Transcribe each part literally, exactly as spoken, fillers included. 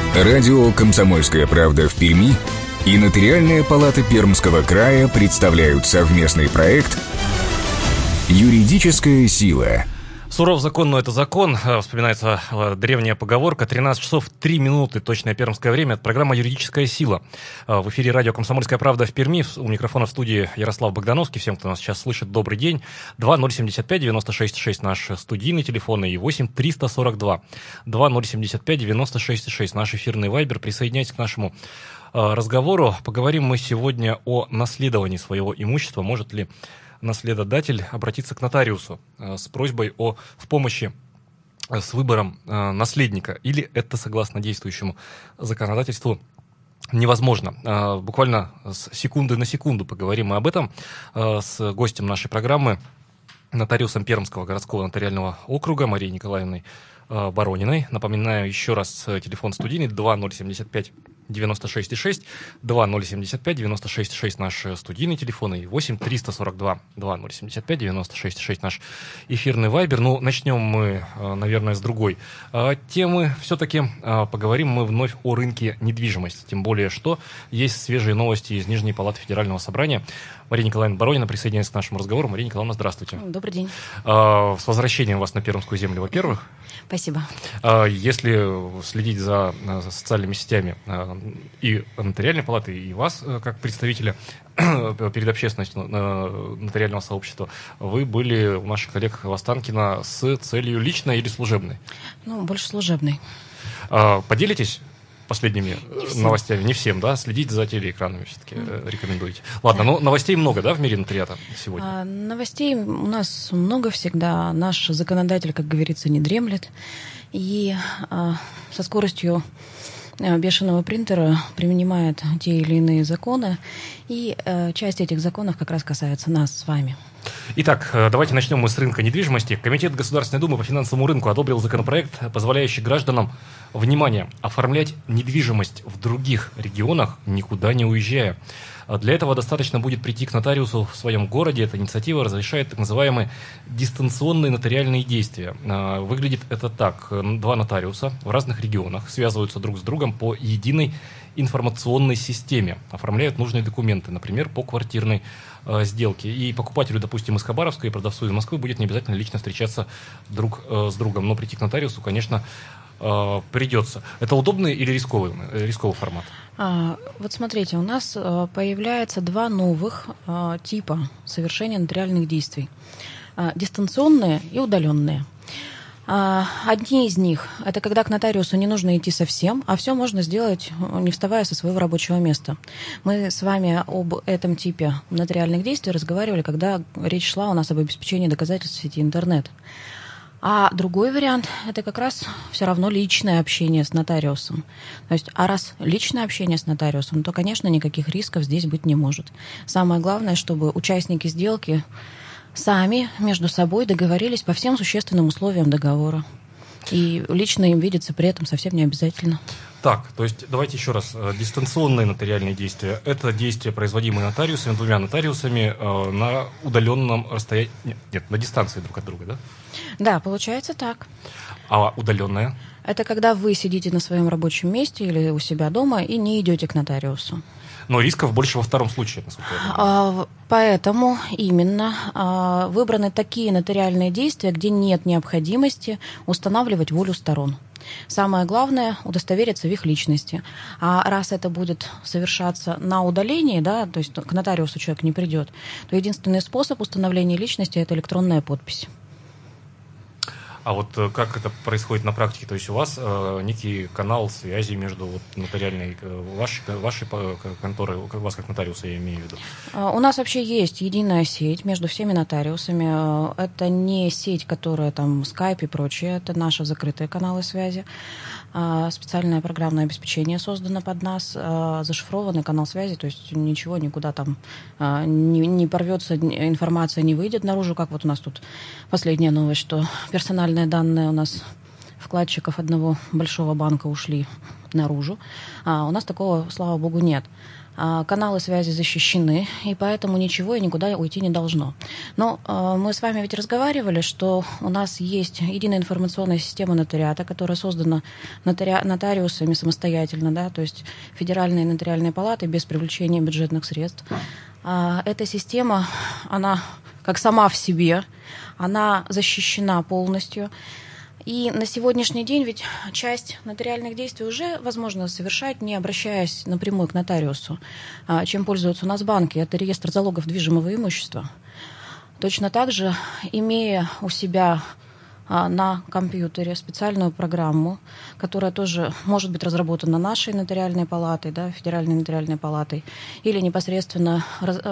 Радио «Комсомольская правда» в Перми и Нотариальная палата Пермского края представляют совместный проект «Юридическая сила». Суров закон, но это закон. Вспоминается древняя поговорка. тринадцать часов три минуты, точное пермское время. Это программа «Юридическая сила». В эфире радио «Комсомольская правда» в Перми. У микрофона в студии Ярослав Богдановский. Всем, кто нас сейчас слышит, добрый день. два ноль семьдесят пять девяносто шесть шесть наш студийный телефон и восемь триста сорок два два ноль семьдесят пять девяносто шесть шесть наш эфирный вайбер. Присоединяйтесь к нашему разговору. Поговорим мы сегодня о наследовании своего имущества. Может ли наследодатель обратиться к нотариусу э, с просьбой о в помощи э, с выбором э, наследника, или это, согласно действующему законодательству, невозможно. Э, буквально с секунды на секунду поговорим мы об этом э, с гостем нашей программы, нотариусом Пермского городского нотариального округа Марией Николаевной э, Борониной. Напоминаю еще раз, телефон студийный два ноль семьдесят пять девяносто шесть шесть, два ноль семьдесят пять девяносто шесть шесть наш студийный телефон и восемь триста сорок два два ноль семьдесят пять девяносто шесть шесть наш эфирный вайбер. Ну, начнем мы, наверное, с другой темы. Все-таки поговорим мы вновь о рынке недвижимости. Тем более, что есть свежие новости из Нижней палаты Федерального собрания. Мария Николаевна Боронина присоединяется к нашему разговору. Мария Николаевна, здравствуйте. Добрый день. С возвращением вас на Пермскую землю, во-первых. Спасибо. Если следить за социальными сетями и нотариальной палаты, и вас, как представителя перед общественностью нотариального сообщества, вы были у наших коллег в Останкино с целью личной или служебной? Ну, больше служебной. Поделитесь последними Не новостями? Не всем, да? Следить за телеэкранами все-таки mm. рекомендуете. Ладно, да. Ну новостей много, да, в мире нотариата сегодня? А, новостей у нас много всегда. Наш законодатель, как говорится, не дремлет. И а, со скоростью бешеного принтера принимает те или иные законы. И а, часть этих законов как раз касается нас с вами. Итак, давайте начнем мы с рынка недвижимости. Комитет Государственной Думы по финансовому рынку одобрил законопроект, позволяющий гражданам, внимание, оформлять недвижимость в других регионах, никуда не уезжая. Для этого достаточно будет прийти к нотариусу в своем городе. Эта инициатива разрешает так называемые дистанционные нотариальные действия. Выглядит это так. Два нотариуса в разных регионах связываются друг с другом по единой информационной системе, оформляют нужные документы, например, по квартирной э, сделке. И покупателю, допустим, из Хабаровска и продавцу из Москвы будет не обязательно лично встречаться друг э, с другом, но прийти к нотариусу, конечно, э, придется. Это удобный или рисковый, рисковый формат? А, вот смотрите, у нас а, появляется два новых а, типа совершения нотариальных действий. А, дистанционные и удаленные. Одни из них – это когда к нотариусу не нужно идти совсем, а все можно сделать, не вставая со своего рабочего места. Мы с вами об этом типе нотариальных действий разговаривали, когда речь шла у нас об обеспечении доказательств в сети интернет. А другой вариант – это как раз все равно личное общение с нотариусом. То есть, а раз личное общение с нотариусом, то, конечно, никаких рисков здесь быть не может. Самое главное, чтобы участники сделки сами между собой договорились по всем существенным условиям договора. И лично им видеться при этом совсем не обязательно. Так, то есть давайте еще раз. Дистанционные нотариальные действия – это действия, производимые нотариусами, двумя нотариусами э, на удаленном расстоянии, нет, нет, на дистанции друг от друга, да? Да, получается так. А удаленная? Это когда вы сидите на своем рабочем месте или у себя дома и не идете к нотариусу. Но рисков больше во втором случае, насколько я понимаю. Поэтому именно выбраны такие нотариальные действия, где нет необходимости устанавливать волю сторон. Самое главное – удостовериться в их личности. А раз это будет совершаться на удалении, да, то есть к нотариусу человек не придет, то единственный способ установления личности – это электронная подпись. А вот как это происходит на практике? То есть у вас э, некий канал связи между вот, нотариальной, э, вашей, вашей конторой, вас как нотариуса я имею в виду? У нас вообще есть единая сеть между всеми нотариусами. Это не сеть, которая там Skype и прочее, это наши закрытые каналы связи. Специальное программное обеспечение создано под нас, зашифрованный канал связи, то есть ничего никуда там не, не порвется, информация не выйдет наружу, как вот у нас тут последняя новость, что персональные данные у нас вкладчиков одного большого банка ушли наружу. А у нас такого, слава богу, нет. Каналы связи защищены, и поэтому ничего и никуда уйти не должно. Но э, мы с вами ведь разговаривали, что у нас есть единая информационная система нотариата, которая создана нотари... нотариусами самостоятельно, да, то есть Федеральной нотариальной палатой без привлечения бюджетных средств. А эта система, она как сама в себе, она защищена полностью. И на сегодняшний день ведь часть нотариальных действий уже возможно совершать, не обращаясь напрямую к нотариусу. Чем пользуются у нас банки? Это реестр залогов движимого имущества. Точно так же, имея у себя на компьютере специальную программу, которая тоже может быть разработана нашей нотариальной палатой, да, Федеральной нотариальной палатой, или непосредственно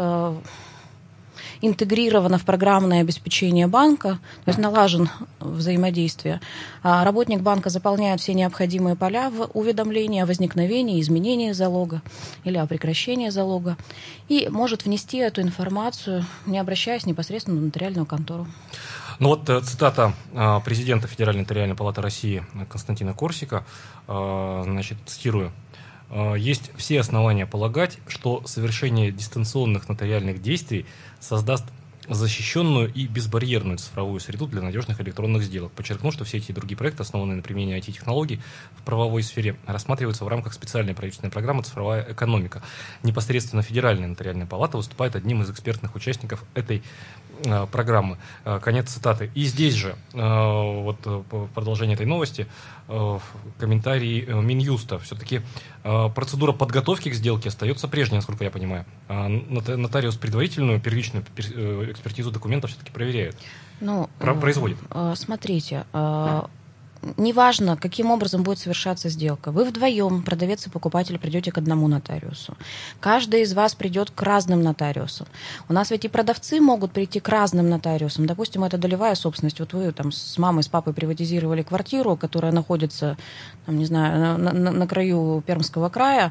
интегрировано в программное обеспечение банка, то есть налажен взаимодействие. Работник банка заполняет все необходимые поля в уведомлении о возникновении, изменении залога или о прекращении залога и может внести эту информацию, не обращаясь непосредственно в нотариальную контору. Ну вот цитата президента Федеральной нотариальной палаты России Константина Корсика, значит, цитирую. «Есть все основания полагать, что совершение дистанционных нотариальных действий создаст защищенную и безбарьерную цифровую среду для надежных электронных сделок. Подчеркну, что все эти и другие проекты, основанные на применении ай ти-технологий в правовой сфере, рассматриваются в рамках специальной правительственной программы «Цифровая экономика». Непосредственно Федеральная нотариальная палата выступает одним из экспертных участников этой э, программы». Э, конец цитаты. И здесь же, э, вот продолжение этой новости, э, комментарий э, Минюста. Все-таки э, процедура подготовки к сделке остается прежней, насколько я понимаю. Э, нотариус предварительную, первичную э, экспертизу документов все-таки проверяет, ну, производит. Смотрите, неважно, каким образом будет совершаться сделка. Вы вдвоем, продавец и покупатель, придете к одному нотариусу. Каждый из вас придет к разным нотариусам. У нас ведь и продавцы могут прийти к разным нотариусам. Допустим, это долевая собственность. Вот вы там с мамой, с папой приватизировали квартиру, которая находится, там, не знаю, на, на, на краю Пермского края.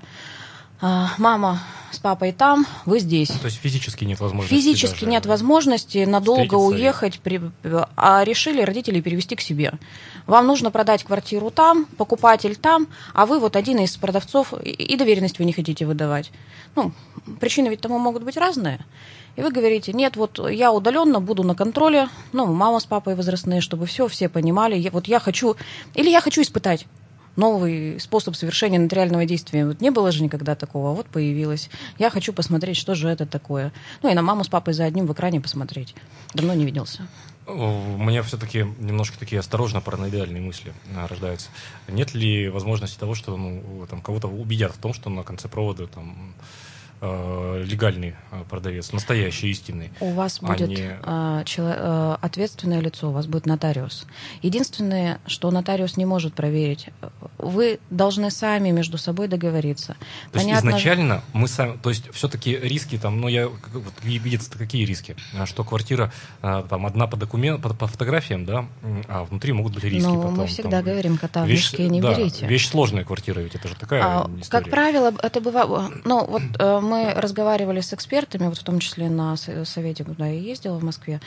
Мама с папой там, вы здесь. То есть физически нет возможности. Физически нет возможности надолго уехать, при, а решили родители перевести к себе. Вам нужно продать квартиру там, покупатель там, а вы вот один из продавцов, и доверенность вы не хотите выдавать. Ну, причины ведь тому могут быть разные. И вы говорите, нет, вот я удаленно буду на контроле, ну, мама с папой возрастные, чтобы все, все понимали, вот я хочу, или я хочу испытать новый способ совершения нотариального действия. Вот не было же никогда такого, вот появилось. Я хочу посмотреть, что же это такое. Ну и на маму с папой за одним в экране посмотреть. Давно не виделся. У меня все-таки немножко такие осторожно параноидальные мысли рождаются. Нет ли возможности того, что ну, там, кого-то убедят в том, что на конце провода там легальный продавец, настоящий, истинный. У вас будет а не... э, чело, э, ответственное лицо, у вас будет нотариус. Единственное, что нотариус не может проверить, вы должны сами между собой договориться. То Понятно... есть изначально мы сами, то есть все-таки риски там, ну я, вот, видится какие риски, что квартира там одна по документам, по, по фотографиям, да, а внутри могут быть риски. Ну, потом, мы всегда там, говорим, кота в мешке не да, берите. Вещь сложная квартира, ведь это же такая а, история. Как правило, это бывает, ну вот мы разговаривали с экспертами, вот в том числе на совете, куда я ездила в Москве.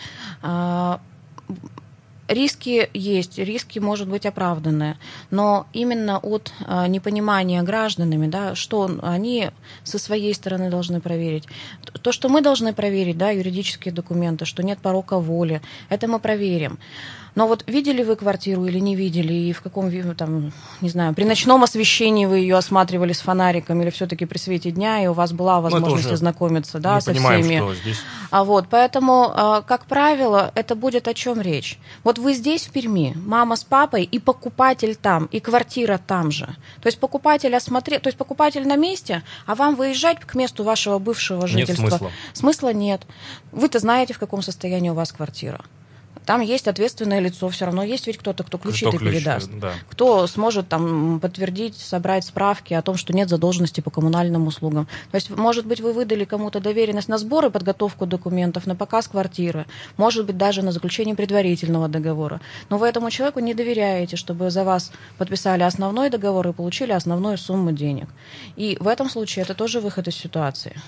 Риски есть, риски, может быть, оправданные, но именно от непонимания гражданами, да, что они со своей стороны должны проверить. То, что мы должны проверить, да, юридические документы, что нет порока воли, это мы проверим. Но вот видели вы квартиру или не видели, и в каком, там, не знаю, при ночном освещении вы ее осматривали с фонариком или все-таки при свете дня, и у вас была возможность ознакомиться, да, со понимаем, всеми. что здесь... А вот, поэтому, как правило, это будет о чем речь. Вот вы здесь, в Перми, мама с папой, и покупатель там, и квартира там же. То есть покупатель осмотрел, то есть покупатель на месте, а вам выезжать к месту вашего бывшего жительства. Нет смысла. Смысла нет. Вы-то знаете, в каком состоянии у вас квартира. Там есть ответственное лицо, все равно есть ведь кто-то, кто ключи-то кто передаст. Да. Кто сможет там подтвердить, собрать справки о том, что нет задолженности по коммунальным услугам. То есть, может быть, вы выдали кому-то доверенность на сбор и подготовку документов, на показ квартиры, может быть, даже на заключение предварительного договора. Но вы этому человеку не доверяете, чтобы за вас подписали основной договор и получили основную сумму денег. И в этом случае это тоже выход из ситуации.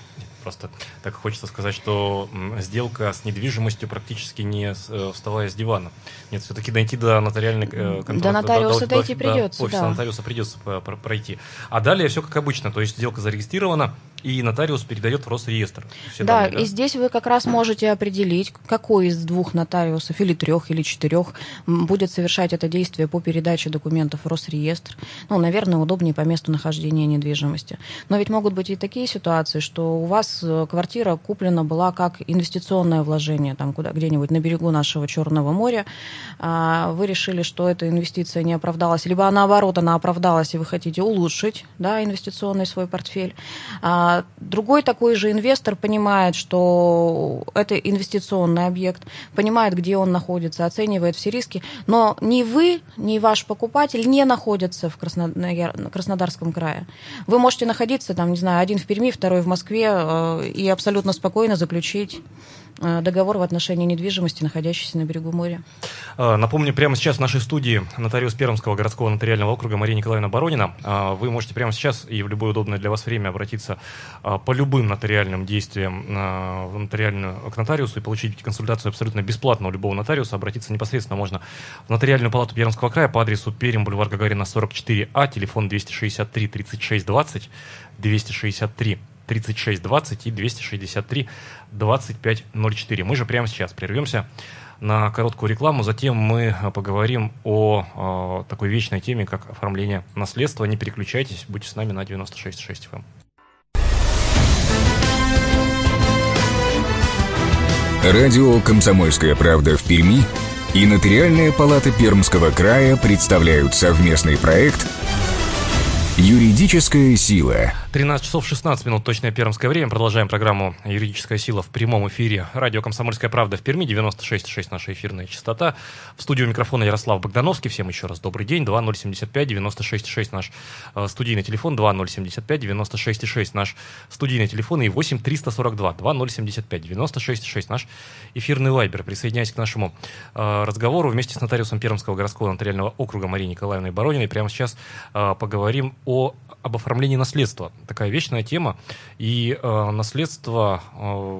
Просто так хочется сказать, что сделка с недвижимостью практически не вставая с дивана. Нет, все-таки дойти до нотариальной конторы. До нотариуса до, дойти до, придется, до офиса да. нотариуса придется пройти. А далее все как обычно, то есть сделка зарегистрирована, и нотариус передает в Росреестр. Все да, данные, да, и здесь вы как раз можете определить, какой из двух нотариусов, или трех, или четырех, будет совершать это действие по передаче документов в Росреестр. Ну, наверное, удобнее по месту нахождения недвижимости. Но ведь могут быть и такие ситуации, что у вас квартира куплена была как инвестиционное вложение, там куда, где-нибудь на берегу нашего Черного моря. Вы решили, что эта инвестиция не оправдалась, либо наоборот, она оправдалась, и вы хотите улучшить, да, инвестиционный свой портфель. Другой такой же инвестор понимает, что это инвестиционный объект, понимает, где он находится, оценивает все риски, но ни вы, ни ваш покупатель не находятся в Краснодарском крае. Вы можете находиться, там, не знаю, один в Перми, второй в Москве, и абсолютно спокойно заключить договор в отношении недвижимости, находящейся на берегу моря. Напомню, прямо сейчас в нашей студии нотариус Пермского городского нотариального округа Мария Николаевна Боронина. Вы можете прямо сейчас и в любое удобное для вас время обратиться по любым нотариальным действиям в нотариальную, к нотариусу и получить консультацию абсолютно бесплатно у любого нотариуса. Обратиться непосредственно можно в Нотариальную палату Пермского края по адресу Пермь, бульвар Гагарина, сорок четыре А, телефон двести шестьдесят три тридцать шесть двадцать, двести шестьдесят три тридцать шесть двадцать и двести шестьдесят три двадцать пять ноль четыре. Мы же прямо сейчас прервемся на короткую рекламу, затем мы поговорим о, о такой вечной теме, как оформление наследства. Не переключайтесь, будьте с нами на девяносто шесть и шесть эф эм. Радио «Комсомольская правда» в Перми и Нотариальная палата Пермского края представляют совместный проект «Юридическая сила». тринадцать часов шестнадцать минут, точное пермское время. Продолжаем программу «Юридическая сила» в прямом эфире. Радио «Комсомольская правда» в Перми, девяносто шесть и шесть наша эфирная частота. В студию микрофона Ярослав Богдановский. Всем еще раз добрый день. два ноль семь пять девяносто шесть и шесть наш э, студийный телефон. два ноль семь пять девяносто шесть и шесть наш студийный телефон. И восемь триста сорок два два ноль семь пять девяносто шесть и шесть наш эфирный вайбер. Присоединяйтесь к нашему э, разговору вместе с нотариусом Пермского городского нотариального округа Марией Николаевной Борониной. Прямо сейчас э, поговорим о об оформлении наследства. Такая вечная тема. И э, наследство э,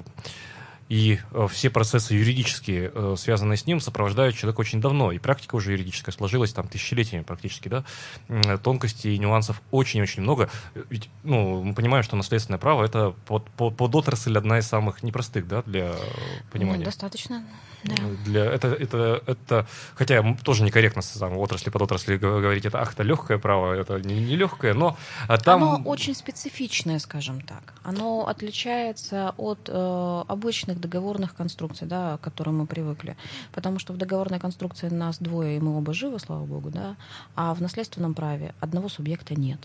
и э, все процессы юридические, э, связанные с ним, сопровождают человека очень давно. И практика уже юридическая сложилась там тысячелетиями практически, да. Тонкостей и нюансов очень-очень много. Ведь, ну, мы понимаем, что наследственное право — это под, под, под отрасль одна из самых непростых, да, для понимания. Ну, достаточно. Да. Для, это, это, это, хотя тоже некорректно с отрасли под отрасли говорить, это ах, это легкое право, это не, не легкое, но там... Оно очень специфичное, скажем так. Оно отличается от э, обычных договорных конструкций, да, к которым мы привыкли. Потому что в договорной конструкции нас двое, и мы оба живы, слава богу, да, а в наследственном праве одного субъекта нет.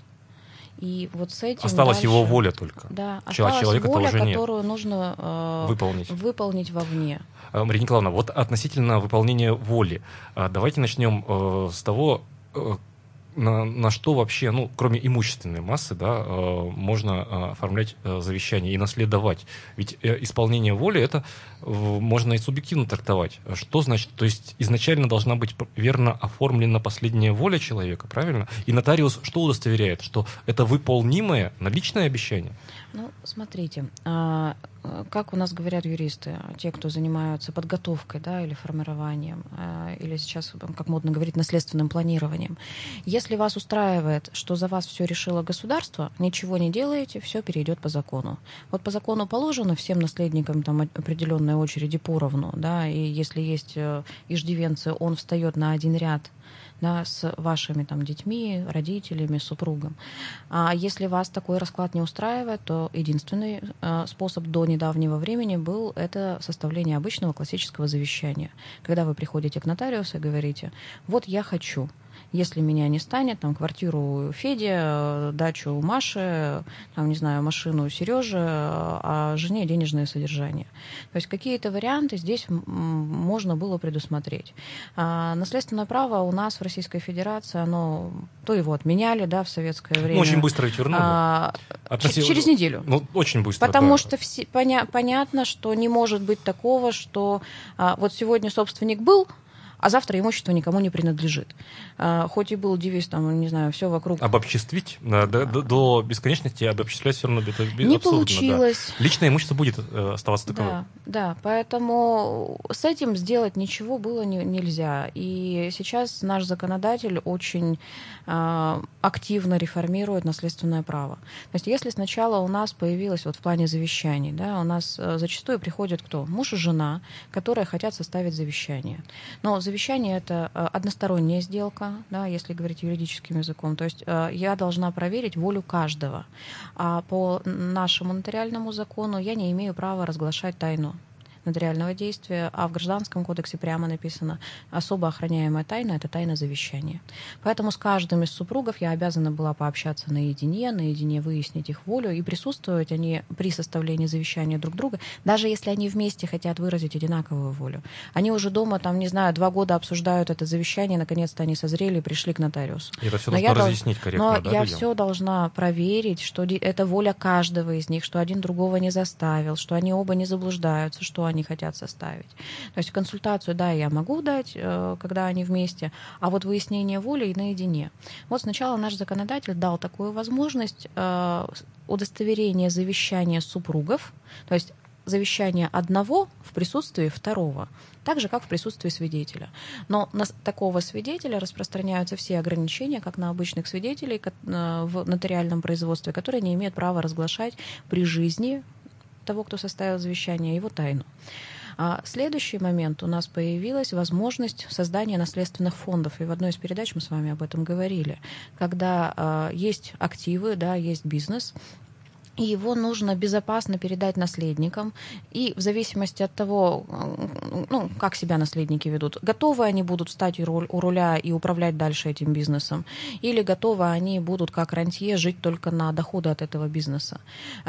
И вот с этим осталась дальше, его воля только. Да, осталась Человека воля, уже которую нет. нужно э, выполнить. выполнить вовне. Мария Николаевна, вот относительно выполнения воли, давайте начнем э, с того, э, на, на что вообще, ну, кроме имущественной массы, да, э, можно э, оформлять э, завещание и наследовать. Ведь э, исполнение воли — это э, можно и субъективно трактовать. Что значит? То есть изначально должна быть верно оформлена последняя воля человека, правильно? И нотариус что удостоверяет? Что это выполнимое наличное обещание? Ну, смотрите, как у нас говорят юристы, те, кто занимаются подготовкой, да, или формированием, или сейчас, как модно говорить, наследственным планированием. Если вас устраивает, что за вас все решило государство, ничего не делаете, все перейдет по закону. Вот по закону положено всем наследникам там определенной очереди поровну, да, и если есть иждивенцы, он встает на один ряд, да, с вашими там детьми, родителями, супругом. А если вас такой расклад не устраивает, то единственный э, способ до недавнего времени был это составление обычного классического завещания. Когда вы приходите к нотариусу и говорите: вот я хочу, если меня не станет, там, квартиру Феде, дачу Маше, там, не знаю, машину Сереже, а жене денежное содержание. То есть какие-то варианты здесь можно было предусмотреть. А наследственное право у нас в Российской Федерации, оно, то его отменяли, да, в советское время. Ну, очень быстро ведь вернули. А, Относил... Через неделю. Ну, очень быстро, Потому да. что все, поня- понятно, что не может быть такого, что а, вот сегодня собственник был, а завтра имущество никому не принадлежит. Хоть и был девиз, там, не знаю, все вокруг... Обобществить, да, до, до бесконечности обобществлять все равно это не абсурдно, получилось. Да. Личное имущество будет оставаться таковым. Да, да, поэтому с этим сделать ничего было не, нельзя. И сейчас наш законодатель очень э, активно реформирует наследственное право. То есть если сначала у нас появилось вот в плане завещаний, да, у нас э, зачастую приходят кто? Муж и жена, которые хотят составить завещание. Но завещание — это э, односторонняя сделка, да, если говорить юридическим языком. То есть э, я должна проверить волю каждого. А по нашему нотариальному закону я не имею права разглашать тайну нотариального действия, а в Гражданском кодексе прямо написано: особо охраняемая тайна — это тайна завещания. Поэтому с каждым из супругов я обязана была пообщаться наедине, наедине выяснить их волю, и присутствовать они при составлении завещания друг друга, даже если они вместе хотят выразить одинаковую волю. Они уже дома, там, не знаю, два года обсуждают это завещание, наконец-то они созрели и пришли к нотариусу. И это все нужно разъяснить корректно, но да, я людям? все должна проверить, что это воля каждого из них, что один другого не заставил, что они оба не заблуждаются, что они хотят составить. То есть консультацию, да, я могу дать, когда они вместе, а вот выяснение воли и наедине. Вот сначала наш законодатель дал такую возможность удостоверения завещания супругов, то есть завещание одного в присутствии второго, так же, как в присутствии свидетеля. Но на такого свидетеля распространяются все ограничения, как на обычных свидетелей в нотариальном производстве, которые не имеют права разглашать при жизни того, кто составил завещание, его тайну. А следующий момент: у нас появилась возможность создания наследственных фондов. И в одной из передач мы с вами об этом говорили. Когда а, есть активы, да, есть бизнес, и его нужно безопасно передать наследникам. И в зависимости от того, ну, как себя наследники ведут, готовы они будут встать у руля и управлять дальше этим бизнесом, или готовы они будут, как рантье, жить только на доходы от этого бизнеса.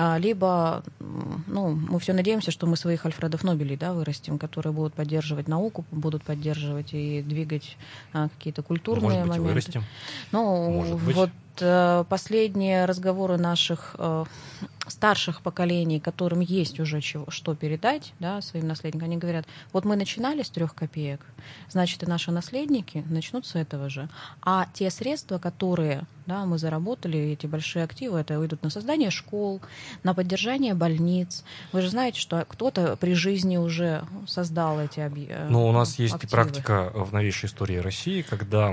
Либо, ну, мы все надеемся, что мы своих Альфредов Нобелей, да, вырастим, которые будут поддерживать науку, будут поддерживать и двигать какие-то культурные Может быть, моменты. вырастим. Ну, Может быть. Вот последние разговоры наших э, старших поколений, которым есть уже чего, что передать, да, своим наследникам, они говорят: вот мы начинали с трех копеек, значит, и наши наследники начнут с этого же. А те средства, которые, да, мы заработали, эти большие активы, это уйдут на создание школ, на поддержание больниц. Вы же знаете, что кто-то при жизни уже создал эти объекты. Ну, у нас есть активы. Практика в новейшей истории России, когда...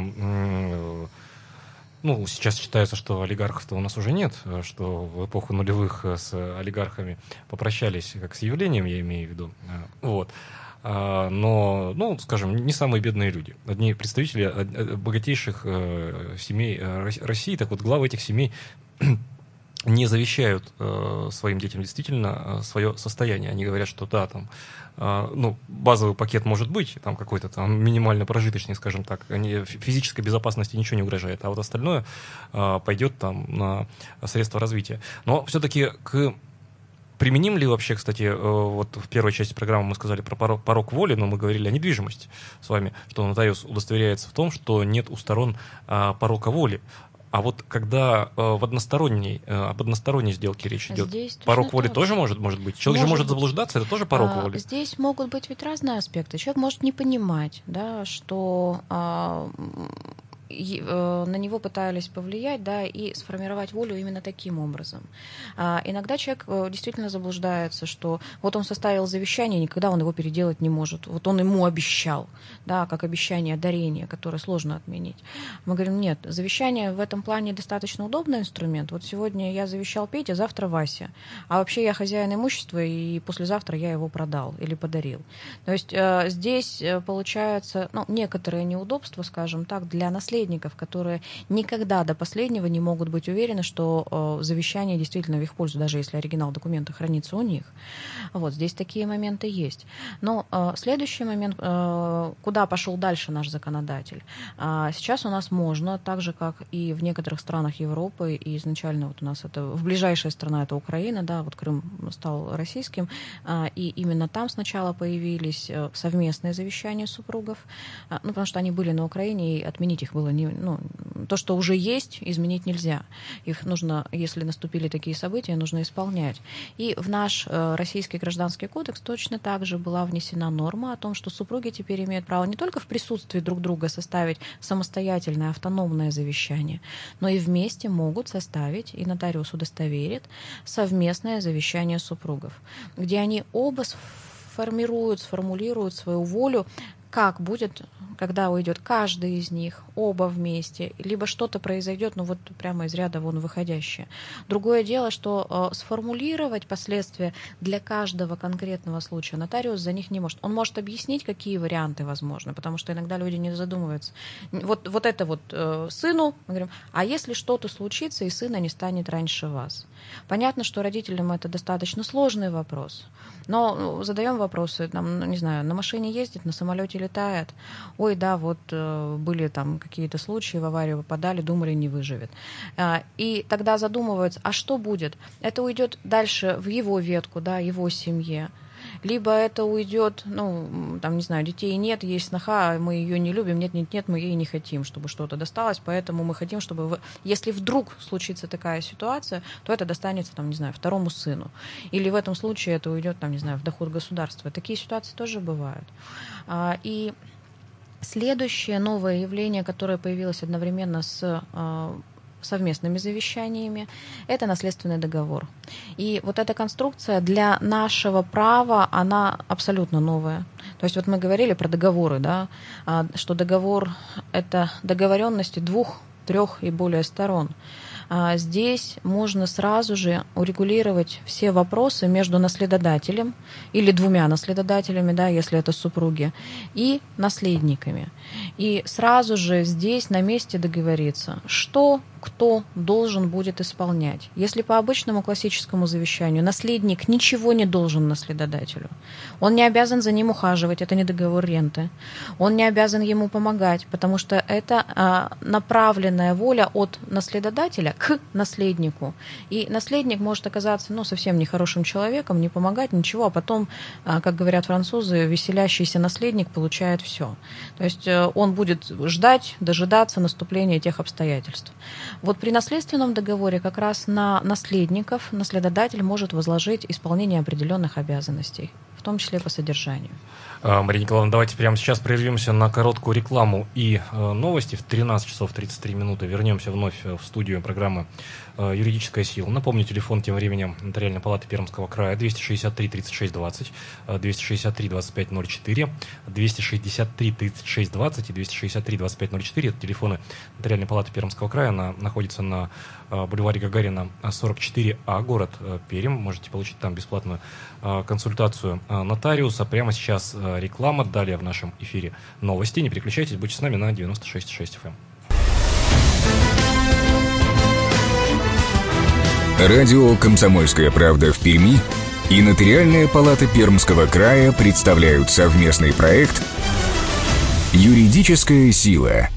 М- Ну, сейчас считается, что олигархов-то у нас уже нет, что в эпоху нулевых с олигархами попрощались как с явлением, я имею в виду. Вот. Но, ну, скажем, не самые бедные люди. Одни представители богатейших семей России, так вот, главы этих семей не завещают своим детям действительно свое состояние. Они говорят, что да, там, ну, базовый пакет может быть, там какой-то там минимально прожиточный, скажем так, они, физической безопасности ничего не угрожает, а вот остальное пойдет там на средства развития. Но все-таки к применим ли вообще, кстати, вот в первой части программы мы сказали про порог, порог воли, но мы говорили о недвижимости с вами, что нотариус удостоверяется в том, что нет у сторон порока воли. А вот когда э, в односторонней, э, об односторонней сделке речь идет, здесь порок воли тоже. тоже может, может быть? Человек может же может быть. заблуждаться, это тоже порок а, воли? Здесь могут быть ведь разные аспекты. Человек может не понимать, да, что а, и, а, на него пытались повлиять, да, и сформировать волю именно таким образом. А, иногда человек а, действительно заблуждается, что вот он составил завещание, никогда он его переделать не может. Вот он ему обещал, да, как обещание дарения, которое сложно отменить. Мы говорим: нет, завещание в этом плане достаточно удобный инструмент. Вот сегодня я завещал Пете, завтра Вася. А вообще я хозяин имущества, и послезавтра я его продал или подарил. То есть э, здесь получается, ну, некоторые неудобства, скажем так, для наследников, которые никогда до последнего не могут быть уверены, что э, завещание действительно в их пользу, даже если оригинал документа хранится у них. Вот здесь такие моменты есть. Но э, следующий момент, э, куда пошел дальше наш законодатель. Э, сейчас у нас можно, так же, как и в некоторых странах Европы, и изначально вот у нас это, в ближайшая страна это Украина, да, вот Крым стал российским, э, и именно там сначала появились совместные завещания супругов, э, ну, потому что они были на Украине, и отменить их было было, не, ну, то, что уже есть, изменить нельзя. Их нужно, если наступили такие события, нужно исполнять. И в наш Российский гражданский кодекс точно так же была внесена норма о том, что супруги теперь имеют право не только в присутствии друг друга составить самостоятельное автономное завещание, но и вместе могут составить, и нотариус удостоверит, совместное завещание супругов, где они оба формируют, сформулируют свою волю, как будет, когда уйдет каждый из них, оба вместе, либо что-то произойдет, ну вот прямо из ряда вон выходящее. Другое дело, что э, сформулировать последствия для каждого конкретного случая нотариус за них не может. Он может объяснить, какие варианты возможны, потому что иногда люди не задумываются. Вот, вот это вот э, сыну, мы говорим, а если что-то случится, и сына не станет раньше вас? Понятно, что родителям это достаточно сложный вопрос, но задаем вопросы, там, не знаю, на машине ездит, на самолете летает, ой, да, вот э, были там какие-то случаи, в аварию попадали, думали, не выживет. Э, и тогда задумываются, а что будет? Это уйдет дальше в его ветку, да, его семье. Либо это уйдет, ну, там, не знаю, детей нет, есть сноха, мы ее не любим, нет, нет, нет, мы ей не хотим, чтобы что-то досталось, поэтому мы хотим, чтобы, если вдруг случится такая ситуация, то это достанется, там, не знаю, второму сыну. Или в этом случае это уйдет, там, не знаю, в доход государства. Такие ситуации тоже бывают. И следующее новое явление, которое появилось одновременно с совместными завещаниями, это наследственный договор. И вот эта конструкция для нашего права, она абсолютно новая. То есть вот мы говорили про договоры, да, что договор – это договоренности двух, трех и более сторон. Здесь можно сразу же урегулировать все вопросы между наследодателем или двумя наследодателями, да, если это супруги, и наследниками. И сразу же здесь на месте договориться, что кто должен будет исполнять. Если по обычному классическому завещанию наследник ничего не должен наследодателю, он не обязан за ним ухаживать, это не договор ренты, он не обязан ему помогать, потому что это а, направленная воля от наследодателя к наследнику. И наследник может оказаться, ну, совсем нехорошим человеком, не помогать, ничего, а потом, а, как говорят французы, веселящийся наследник получает все. То есть он будет ждать, дожидаться наступления тех обстоятельств. Вот при наследственном договоре как раз на наследников наследодатель может возложить исполнение определенных обязанностей, в том числе по содержанию. Мария Николаевна, давайте прямо сейчас прервемся на короткую рекламу и э, новости. В тринадцать часов тридцать три минуты вернемся вновь в студию программы э, «Юридическая сила». Напомню, телефон тем временем Нотариальной палаты Пермского края двести шестьдесят три тридцать шесть двадцать, двести шестьдесят три двадцать пять ноль четыре, двести шестьдесят три тридцать шесть двадцать и двести шестьдесят три двадцать пять ноль четыре. Это телефоны Нотариальной палаты Пермского края. Она находится на э, бульваре Гагарина сорок четыре А, город э, Пермь. Можете получить там бесплатную э, консультацию э, нотариуса. Прямо сейчас э, реклама, далее в нашем эфире новости. Не переключайтесь, будьте с нами на девяносто шесть и шесть эф эм. Радио «Комсомольская правда» в Перми и Нотариальная палата Пермского края представляют совместный проект «Юридическая сила».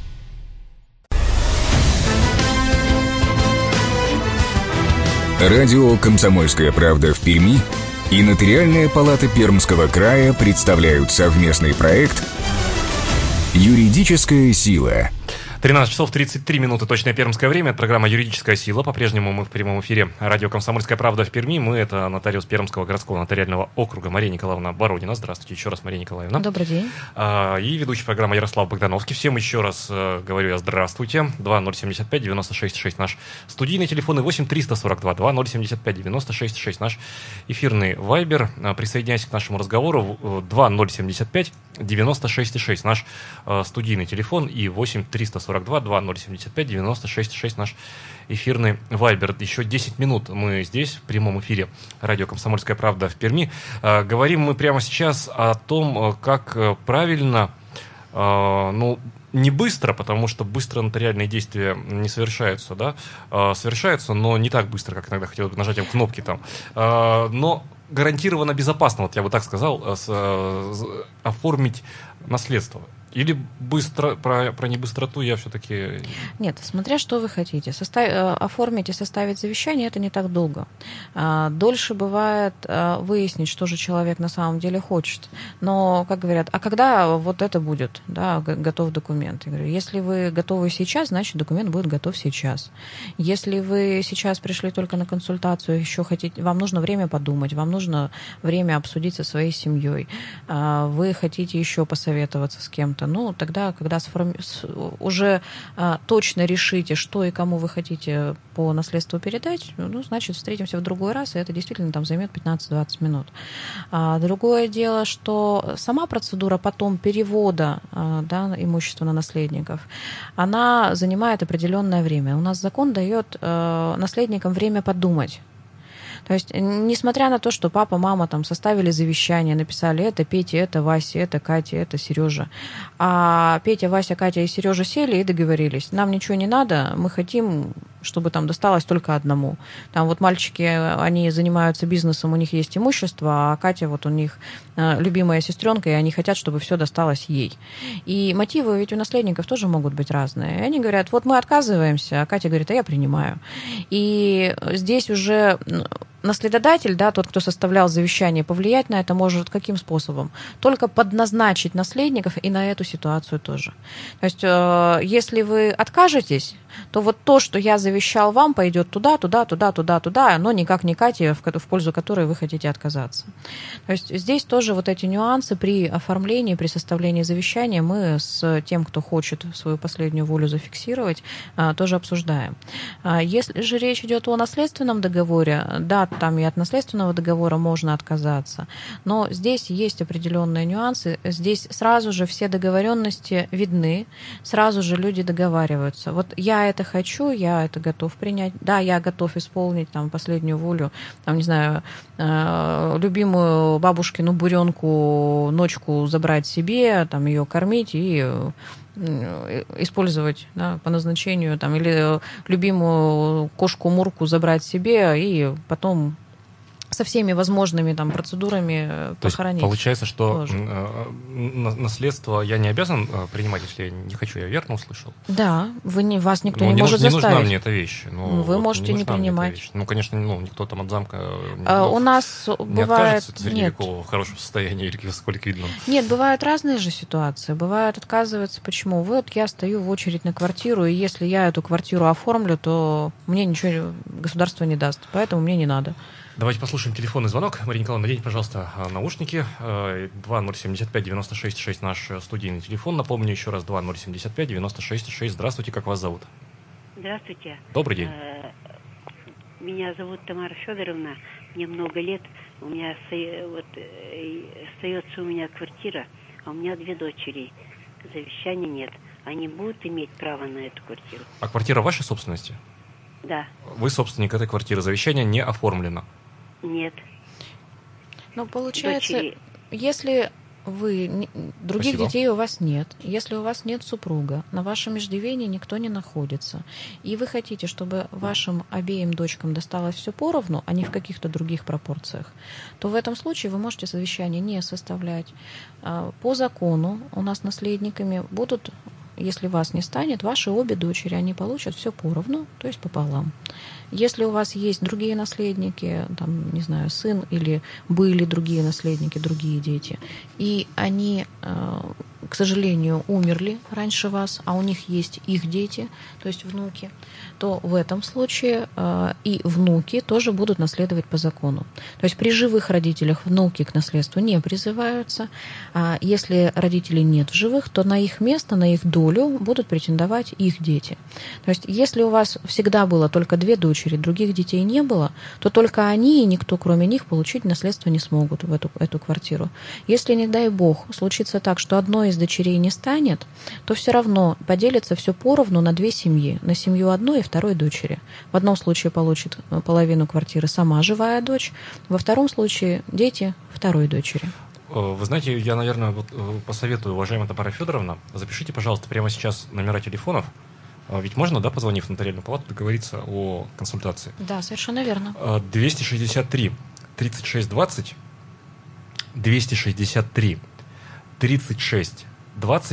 Радио «Комсомольская правда» в Перми и Нотариальная палата Пермского края представляют совместный проект «Юридическая сила». тринадцать часов тридцать три минуты, точное пермское время. Это программа «Юридическая сила». По-прежнему мы в прямом эфире радио «Комсомольская правда» в Перми. Мы — это нотариус Пермского городского нотариального округа Мария Николаевна Бородина. Здравствуйте еще раз, Мария Николаевна. Добрый день. И ведущий программы Ярослав Богдановский. Всем еще раз говорю я здравствуйте. два ноль семьдесят пять девяносто шесть шесть наш студийный телефон и восемь триста сорок два два ноль семьдесят пять девяносто шесть шесть наш эфирный вайбер. Присоединяйся к нашему разговору. два ноль семьдесят пять девяносто шесть шесть наш студийный телефон и восемь триста сорок два два ноль семьдесят пять девяносто шесть шесть наш эфирный вайбер. Еще десять минут мы здесь, в прямом эфире радио «Комсомольская правда» в Перми. Э, говорим мы прямо сейчас о том, как правильно, э, ну, не быстро, потому что быстро нотариальные действия не совершаются, да, э, совершаются, но не так быстро, как иногда хотелось бы нажатием кнопки там, э, но гарантированно безопасно, вот я бы так сказал, с, с, оформить наследство. Или быстро, про, про небыстроту я все-таки... Нет, смотря что вы хотите. Состав... Оформить и составить завещание – это не так долго. Дольше бывает выяснить, что же человек на самом деле хочет. Но, как говорят, а когда вот это будет, да, готов документ? Я говорю, если вы готовы сейчас, значит, документ будет готов сейчас. Если вы сейчас пришли только на консультацию, еще хотите, вам нужно время подумать, вам нужно время обсудить со своей семьей, вы хотите еще посоветоваться с кем-то, ну, тогда, когда сформи... уже а, точно решите, что и кому вы хотите по наследству передать, ну, значит, встретимся в другой раз, и это действительно там займет пятнадцать-двадцать минут. А, другое дело, что сама процедура потом перевода а, да, имущества на наследников, она занимает определенное время. У нас закон дает а, наследникам время подумать. То есть, несмотря на то, что папа, мама там составили завещание, написали это Пете, это Васе, это Кате, это Сережа, а Петя, Вася, Катя и Сережа сели и договорились, нам ничего не надо, мы хотим, чтобы там досталось только одному. Там вот мальчики, они занимаются бизнесом, у них есть имущество, а Катя вот у них любимая сестренка, и они хотят, чтобы все досталось ей. И мотивы ведь у наследников тоже могут быть разные. И они говорят, вот мы отказываемся, а Катя говорит, а я принимаю. И здесь уже наследодатель, да, тот, кто составлял завещание, повлиять на это может каким способом? Только подназначить наследников и на эту ситуацию тоже. То есть, э, если вы откажетесь, то вот то, что я завещал вам, пойдет туда, туда, туда, туда, туда, но никак не Кате, в, в пользу которой вы хотите отказаться. То есть здесь тоже вот эти нюансы при оформлении, при составлении завещания мы с тем, кто хочет свою последнюю волю зафиксировать, э, тоже обсуждаем. Если же речь идет о наследственном договоре, да, там и от наследственного договора можно отказаться, но здесь есть определенные нюансы, здесь сразу же все договоренности видны, сразу же люди договариваются. Вот я это хочу, я это готов принять, да, я готов исполнить там последнюю волю, там, не знаю, любимую бабушкину буренку, ночку забрать себе, там, ее кормить и использовать, да, по назначению, там, или любимую кошку-мурку забрать себе и потом со всеми возможными там процедурами То похоронить. Есть получается, что тоже. наследство я не обязан принимать, если я не хочу, я верно услышал? Да, вы не, вас никто ну, не, не может нужна, заставить. Не нужна мне эта вещь. Ну, вы вот, можете не, не принимать. Ну, конечно, ну, никто там от замка не, а, у нас не бывает... откажется от средневекового в хорошем состоянии или сколько видно. Нет, бывают разные же ситуации. Бывает отказывается. Почему? Вот я стою в очередь на квартиру, и если я эту квартиру оформлю, то мне ничего государство не даст. Поэтому мне не надо. Давайте послушаем телефонный звонок. Мария Николаевна, наденьте, пожалуйста, наушники. два ноль семь пять девяносто шесть шесть наш студийный телефон. Напомню еще раз, два ноль семь пять девяносто шесть шесть. Здравствуйте, как вас зовут? Здравствуйте. Добрый день. Меня зовут Тамара Федоровна. Мне много лет. У меня вот, остается у меня квартира, а у меня две дочери. Завещания нет. Они будут иметь право на эту квартиру. А квартира в вашей собственности? Да. Вы собственник этой квартиры. Завещание не оформлено? Нет. Ну, получается, Дочери. если вы... Других Спасибо. детей у вас нет, если у вас нет супруга, на вашем иждивении никто не находится, и вы хотите, чтобы вашим обеим дочкам досталось все поровну, а не в каких-то других пропорциях, то в этом случае вы можете завещание не составлять. По закону у нас наследниками будут... Если вас не станет, ваши обе дочери, они получат все поровну, то есть пополам. Если у вас есть другие наследники, там, не знаю, сын или были другие наследники, другие дети, и они, к сожалению, умерли раньше вас, а у них есть их дети, то есть внуки, то в этом случае и внуки тоже будут наследовать по закону. То есть при живых родителях внуки к наследству не призываются, а если родителей нет в живых, то на их место, на их долю будут претендовать их дети. То есть если у вас всегда было только две дочери, других детей не было, то только они и никто, кроме них, получить наследство не смогут в эту, эту квартиру. Если, не дай бог, случится так, что одной из дочерей не станет, то все равно поделится все поровну на две семьи, на семью одной и второй дочери. В одном случае получит половину квартиры сама живая дочь, во втором случае дети второй дочери. Вы знаете, я, наверное, вот посоветую, уважаемая Тамара Федоровна, запишите, пожалуйста, прямо сейчас номера телефонов. Ведь можно, да, позвонив в нотариальную палату, договориться о консультации? Да, совершенно верно. двести шестьдесят три тридцать шесть двадцать, двести шестьдесят три тридцать шесть двадцать,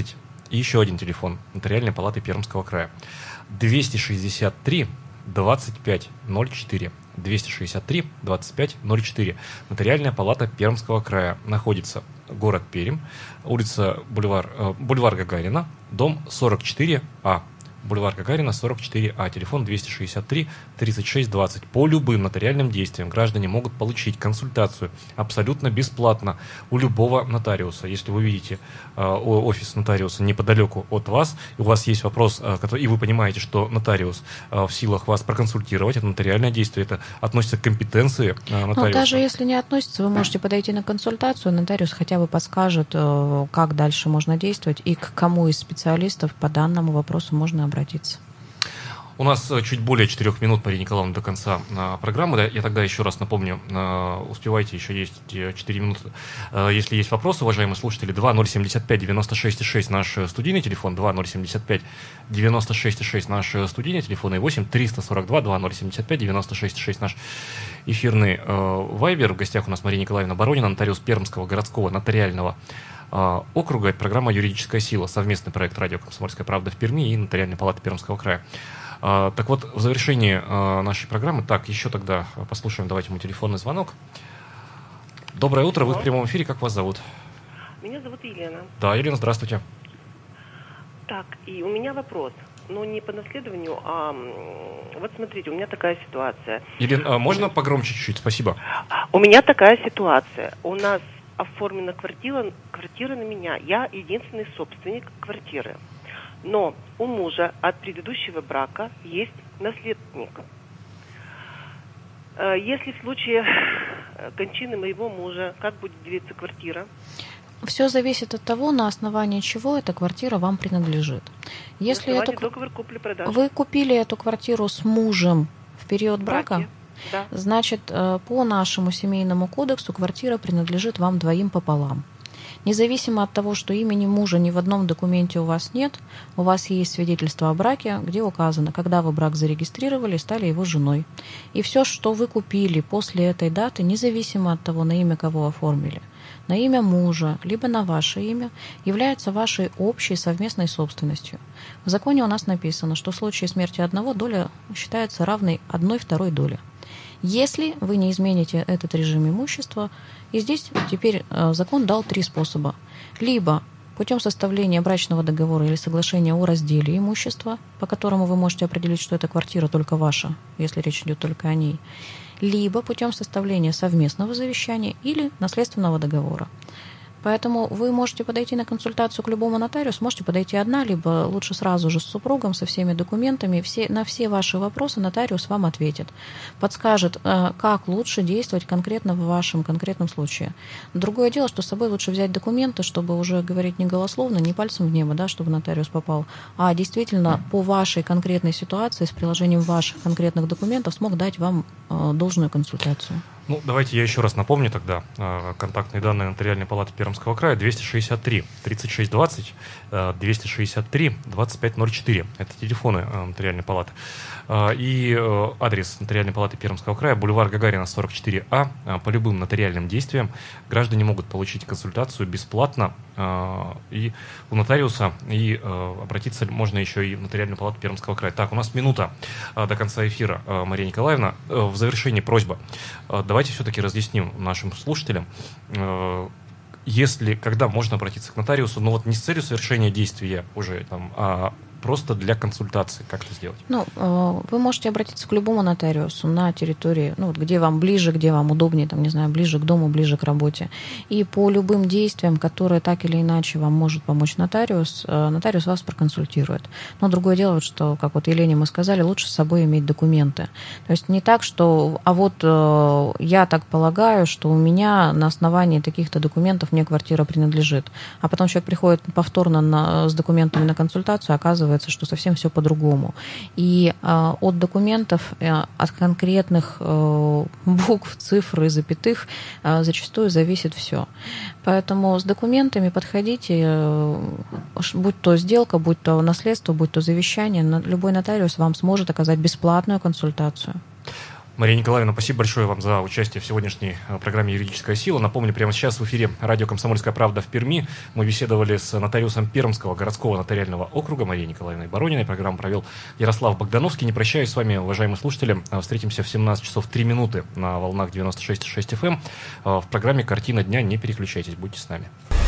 И еще один телефон Нотариальной палаты Пермского края. двести шестьдесят три двадцать пять ноль четыре. двести шестьдесят три двадцать пять ноль четыре. Нотариальная палата Пермского края. Находится город Пермь, улица Бульвар, э, Бульвар Гагарина, дом сорок четыре А. Бульвар Гагарина, сорок четыре А. Телефон двести шестьдесят три тридцать шесть двадцать. По любым нотариальным действиям граждане могут получить консультацию абсолютно бесплатно у любого нотариуса. Если вы видите э, офис нотариуса неподалеку от вас, и у вас есть вопрос, э, который, и вы понимаете, что нотариус э, в силах вас проконсультировать, это нотариальное действие, это относится к компетенции э, нотариуса. Но даже если не относится, вы можете подойти на консультацию, нотариус хотя бы подскажет, э, как дальше можно действовать и к кому из специалистов по данному вопросу можно обратиться. обратиться. У нас чуть более четырех минут, Мария Николаевна, до конца а, программы. Да, я тогда еще раз напомню, а, успевайте, еще есть четыре минуты. А, если есть вопросы, уважаемые слушатели, два ноль семь пять девяносто шесть шесть наш студийный телефон, два ноль семь пять девяносто шесть шесть наш студийный телефон и восемь триста сорок два два ноль семь пять девяносто шесть шесть наш эфирный а, вайбер. В гостях у нас Мария Николаевна Боронина, нотариус Пермского городского нотариального округа. Это программа «Юридическая сила», совместный проект радио «Комсомольская правда» в Перми и Нотариальной палаты Пермского края. Так вот, в завершении нашей программы, так, еще тогда послушаем, давайте мой телефонный звонок. Доброе утро, вы в прямом эфире, как вас зовут? Меня зовут Елена. Да, Елена, здравствуйте. Так, и у меня вопрос, но не по наследованию, а вот смотрите, у меня такая ситуация. Елена, можно погромче чуть-чуть, спасибо. У меня такая ситуация, у нас оформлена квартира, квартира на меня. Я единственный собственник квартиры. Но у мужа от предыдущего брака есть наследник. Если в случае кончины моего мужа, как будет делиться квартира? Все зависит от того, на основании чего эта квартира вам принадлежит. Если на эту... договор купли-продажи. Вы купили эту квартиру с мужем в период брака? Браке. Да. Значит, по нашему семейному кодексу квартира принадлежит вам двоим пополам. Независимо от того, что имени мужа ни в одном документе у вас нет, у вас есть свидетельство о браке, где указано, когда вы брак зарегистрировали, стали его женой. И все, что вы купили после этой даты, независимо от того, на имя кого оформили, на имя мужа, либо на ваше имя, является вашей общей совместной собственностью. В законе у нас написано, что в случае смерти одного доля считается равной одной второй доли. Если вы не измените этот режим имущества, и здесь теперь закон дал три способа. Либо путем составления брачного договора или соглашения о разделе имущества, по которому вы можете определить, что эта квартира только ваша, если речь идет только о ней, либо путем составления совместного завещания или наследственного договора. Поэтому вы можете подойти на консультацию к любому нотариусу, можете подойти одна, либо лучше сразу же с супругом, со всеми документами. Все, на все ваши вопросы нотариус вам ответит, подскажет, как лучше действовать конкретно в вашем конкретном случае. Другое дело, что с собой лучше взять документы, чтобы уже говорить не голословно, не пальцем в небо, да, чтобы нотариус попал, а действительно по вашей конкретной ситуации с приложением ваших конкретных документов смог дать вам должную консультацию. Ну, давайте я еще раз напомню тогда контактные данные Нотариальной палаты Пермского края: двести шестьдесят три тридцать шесть двадцать, двести шестьдесят три двадцать пять ноль четыре. Это телефоны Нотариальной палаты. И адрес Нотариальной палаты Пермского края: бульвар Гагарина, сорок четыре А. По любым нотариальным действиям граждане могут получить консультацию бесплатно и у нотариуса, и обратиться можно еще и в Нотариальную палату Пермского края. Так, у нас минута до конца эфира, Мария Николаевна. В завершении просьба. Давайте все-таки разъясним нашим слушателям, если, когда можно обратиться к нотариусу, но вот не с целью совершения действия уже, там, а просто для консультации, как это сделать? Ну, вы можете обратиться к любому нотариусу на территории, ну, вот где вам ближе, где вам удобнее, там, не знаю, ближе к дому, ближе к работе. И по любым действиям, которые так или иначе вам может помочь нотариус, нотариус вас проконсультирует. Но другое дело, что, как вот Елене мы сказали, лучше с собой иметь документы. То есть не так, что, а вот я так полагаю, что у меня на основании таких-то документов мне квартира принадлежит. А потом человек приходит повторно на, с документами на консультацию, оказывается, что совсем все по-другому. И э, от документов, э, от конкретных э, букв, цифр и запятых э, зачастую зависит все. Поэтому с документами подходите, э, будь то сделка, будь то наследство, будь то завещание, любой нотариус вам сможет оказать бесплатную консультацию. Мария Николаевна, спасибо большое вам за участие в сегодняшней программе «Юридическая сила». Напомню, прямо сейчас в эфире радио «Комсомольская правда» в Перми мы беседовали с нотариусом Пермского городского нотариального округа Марией Николаевной Борониной. Программу провел Ярослав Богдановский. Не прощаюсь с вами, уважаемые слушатели. Встретимся в семнадцать часов три минуты на волнах девяносто шесть и шесть эф эм. В программе «Картина дня». Не переключайтесь, будьте с нами.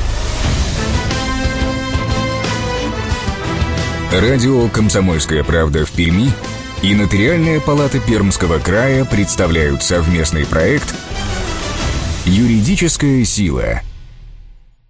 Радио «Комсомольская правда» в Перми и Нотариальная палата Пермского края представляют совместный проект «Юридическая сила».